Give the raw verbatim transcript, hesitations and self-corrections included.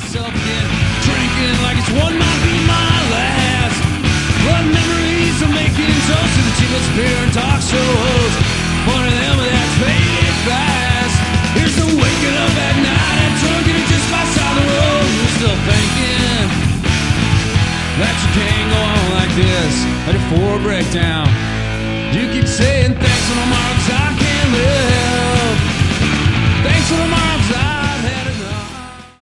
myself again, drinking like it's one might be my last. But memories of making toast to the cheapest beer and talk shows. One of them that's faded fast. Here's the waking up at night and drunken just outside the road. You're still thinking that you can't go on like this. Headed for a breakdown. You keep saying thanks for tomorrow 'cause I can't live. Thanks for tomorrow 'cause I